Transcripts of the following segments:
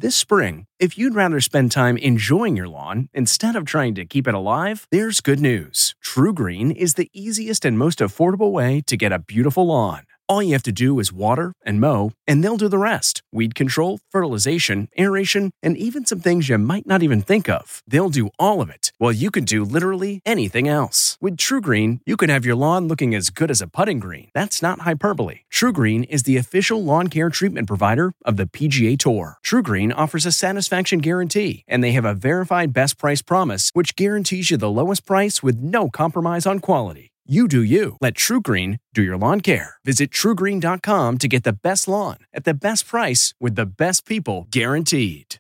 This spring, if you'd rather spend time enjoying your lawn instead of trying to keep it alive, there's good news. TruGreen is the easiest and most affordable way to get a beautiful lawn. All you have to do is water and mow, and they'll do the rest. Weed control, fertilization, aeration, and even some things you might not even think of. They'll do all of it, while you can do literally anything else. With TruGreen, you can have your lawn looking as good as a putting green. That's not hyperbole. TruGreen is the official lawn care treatment provider of the PGA Tour. TruGreen offers a satisfaction guarantee, and they have a verified best price promise, which guarantees you the lowest price with no compromise on quality. You do you. Let TruGreen do your lawn care. Visit TruGreen.com to get the best lawn at the best price with the best people guaranteed.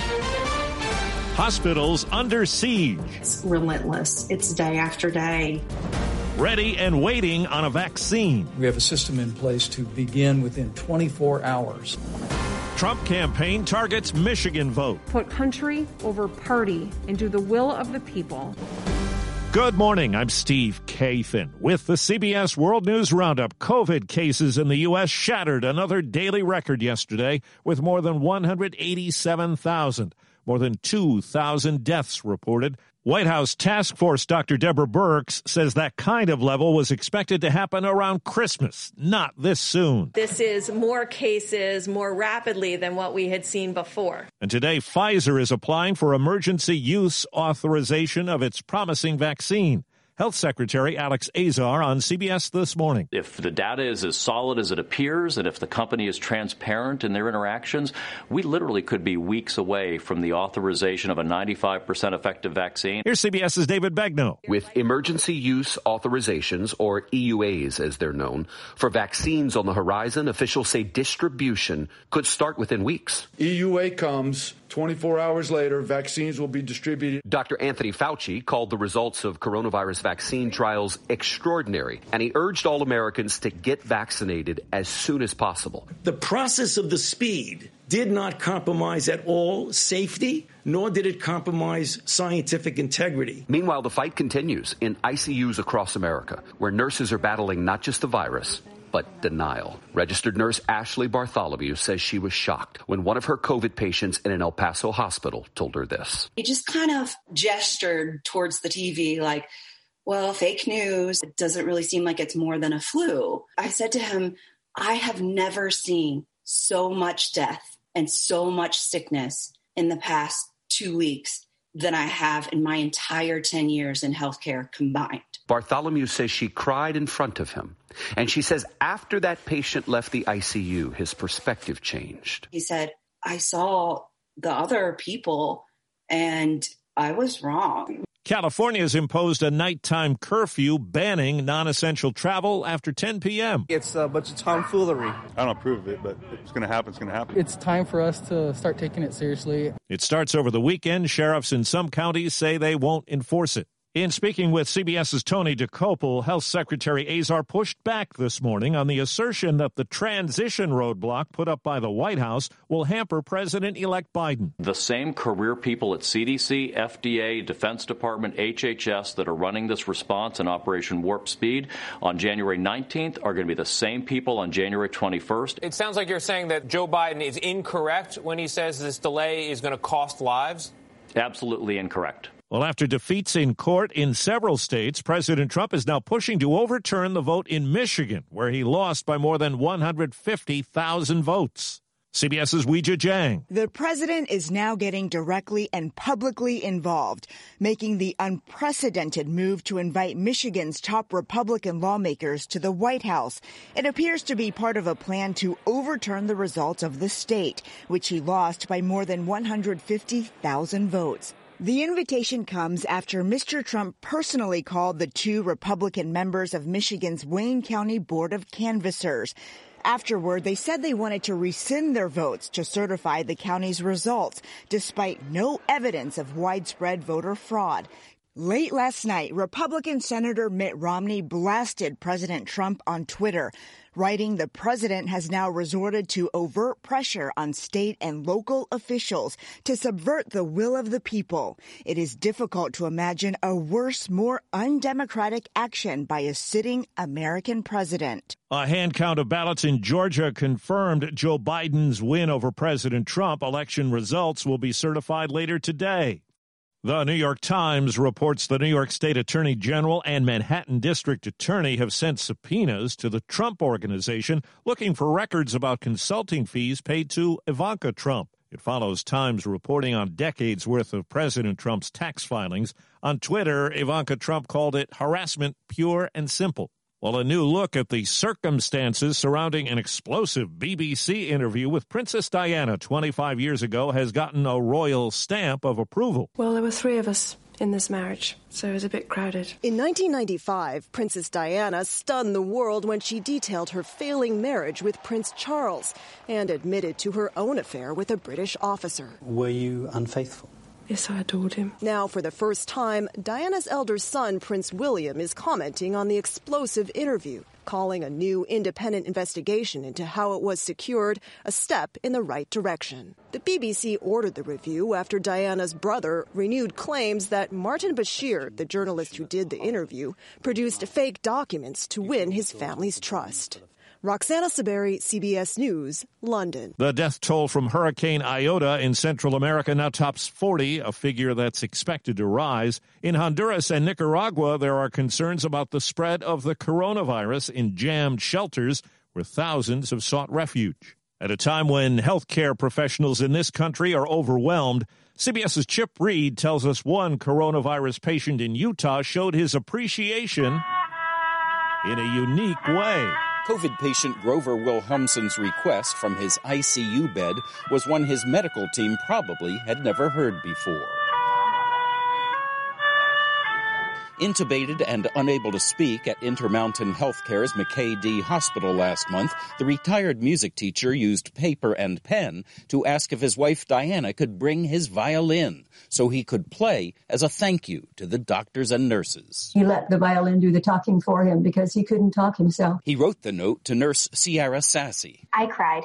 Hospitals under siege. It's relentless. It's day after day. Ready and waiting on a vaccine. We have a system in place to begin within 24 hours. Trump campaign targets Michigan vote. Put country over party and do the will of the people. Good morning. I'm Steve Kathan with the CBS World News Roundup. COVID cases in the U.S. shattered another daily record yesterday with more than 187,000. More than 2,000 deaths reported. White House Task Force Dr. Deborah Birx says that kind of level was expected to happen around Christmas, not this soon. This is more cases more rapidly than what we had seen before. And today, Pfizer is applying for emergency use authorization of its promising vaccine. Health Secretary Alex Azar on CBS This Morning. If the data is as solid as it appears, and if the company is transparent in their interactions, we literally could be weeks away from the authorization of a 95% effective vaccine. Here's CBS's David Begnaud. With emergency use authorizations, or EUAs as they're known, for vaccines on the horizon, officials say distribution could start within weeks. EUA comes, 24 hours later, vaccines will be distributed. Dr. Anthony Fauci called the results of coronavirus vaccine trials extraordinary, and he urged all Americans to get vaccinated as soon as possible. The process of the speed did not compromise at all safety, nor did it compromise scientific integrity. Meanwhile, the fight continues in ICUs across America, where nurses are battling not just the virus, but denial. Registered nurse Ashley Bartholomew says she was shocked when one of her COVID patients in an El Paso hospital told her this. He just kind of gestured towards the TV like, well, fake news. It doesn't really seem like it's more than a flu. I said to him, I have never seen so much death and so much sickness in the past 2 weeks than I have in my entire 10 years in healthcare combined. Bartholomew says she cried in front of him. And she says after that patient left the ICU, his perspective changed. He said, I saw the other people and I was wrong. California has imposed a nighttime curfew banning non-essential travel after 10 p.m. It's a bunch of tomfoolery. I don't approve of it, but if it's going to happen, it's going to happen. It's time for us to start taking it seriously. It starts over the weekend. Sheriffs in some counties say they won't enforce it. In speaking with CBS's Tony Dokoupil, Health Secretary Azar pushed back this morning on the assertion that the transition roadblock put up by the White House will hamper President-elect Biden. The same career people at CDC, FDA, Defense Department, HHS that are running this response in Operation Warp Speed on January 19th are going to be the same people on January 21st. It sounds like you're saying that Joe Biden is incorrect when he says this delay is going to cost lives? Absolutely incorrect. Well, after defeats in court in several states, President Trump is now pushing to overturn the vote in Michigan, where he lost by more than 150,000 votes. CBS's Weijia Jiang. The president is now getting directly and publicly involved, making the unprecedented move to invite Michigan's top Republican lawmakers to the White House. It appears to be part of a plan to overturn the results of the state, which he lost by more than 150,000 votes. The invitation comes after Mr. Trump personally called the two Republican members of Michigan's Wayne County Board of Canvassers. Afterward, they said they wanted to rescind their votes to certify the county's results, despite no evidence of widespread voter fraud. Late last night, Republican Senator Mitt Romney blasted President Trump on Twitter. writing the president has now resorted to overt pressure on state and local officials to subvert the will of the people. It is difficult to imagine a worse, more undemocratic action by a sitting American president. A hand count of ballots in Georgia confirmed Joe Biden's win over President Trump. Election results will be certified later today. The New York Times reports the New York State Attorney General and Manhattan District Attorney have sent subpoenas to the Trump Organization looking for records about consulting fees paid to Ivanka Trump. It follows Times reporting on decades' worth of President Trump's tax filings. On Twitter, Ivanka Trump called it harassment pure and simple. Well, a new look at the circumstances surrounding an explosive BBC interview with Princess Diana 25 years ago has gotten a royal stamp of approval. Well, there were 3 of us in this marriage, so it was a bit crowded. In 1995, Princess Diana stunned the world when she detailed her failing marriage with Prince Charles and admitted to her own affair with a British officer. Were you unfaithful? Yes, I adored him. Now, for the first time, Diana's elder son, Prince William, is commenting on the explosive interview, calling a new independent investigation into how it was secured a step in the right direction. The BBC ordered the review after Diana's brother renewed claims that Martin Bashir, the journalist who did the interview, produced fake documents to win his family's trust. Roxana Saberi, CBS News, London. The death toll from Hurricane Iota in Central America now tops 40, a figure that's expected to rise. In Honduras and Nicaragua, there are concerns about the spread of the coronavirus in jammed shelters where thousands have sought refuge. At a time when healthcare professionals in this country are overwhelmed, CBS's Chip Reed tells us one coronavirus patient in Utah showed his appreciation in a unique way. COVID patient Grover Wilhelmsen's request from his ICU bed was one his medical team probably had never heard before. Intubated and unable to speak at Intermountain Healthcare's McKay-D Hospital last month, the retired music teacher used paper and pen to ask if his wife Diana could bring his violin so he could play as a thank you to the doctors and nurses. He let the violin do the talking for him because he couldn't talk himself. He wrote the note to nurse Sierra Sassy. I cried.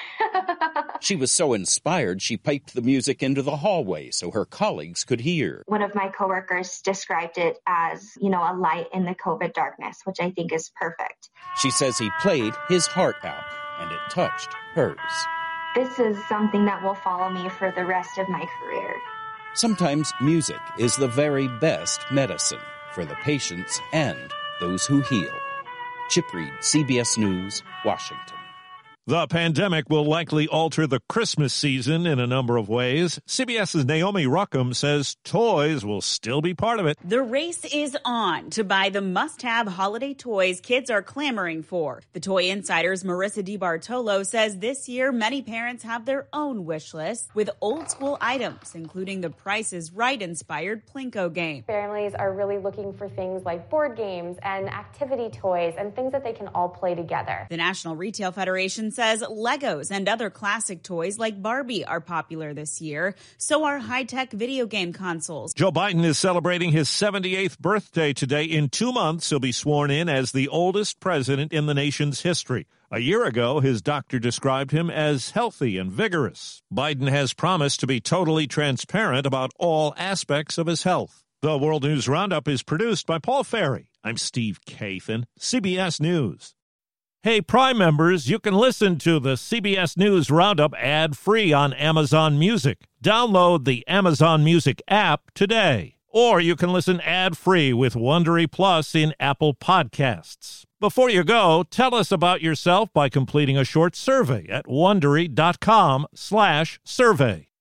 She was so inspired, she piped the music into the hallway so her colleagues could hear. One of my coworkers described it as, a light in the COVID darkness, which I think is perfect. She says he played his heart out, and it touched hers. This is something that will follow me for the rest of my career. Sometimes music is the very best medicine for the patients and those who heal. Chip Reed, CBS News, Washington. The pandemic will likely alter the Christmas season in a number of ways. CBS's Naomi Ruckham says toys will still be part of it. The race is on to buy the must-have holiday toys kids are clamoring for. The Toy Insider's Marissa DiBartolo says this year many parents have their own wish list with old-school items, including the Price is Right-inspired Plinko game. Families are really looking for things like board games and activity toys and things that they can all play together. The National Retail Federation says Legos and other classic toys like Barbie are popular this year. So are high-tech video game consoles. Joe Biden is celebrating his 78th birthday today. In 2 months, he'll be sworn in as the oldest president in the nation's history. A year ago, his doctor described him as healthy and vigorous. Biden has promised to be totally transparent about all aspects of his health. The World News Roundup is produced by Paul Ferry. I'm Steve Kathan, CBS News. Hey, Prime members, you can listen to the CBS News Roundup ad-free on Amazon Music. Download the Amazon Music app today. Or you can listen ad-free with Wondery Plus in Apple Podcasts. Before you go, tell us about yourself by completing a short survey at Wondery.com/survey.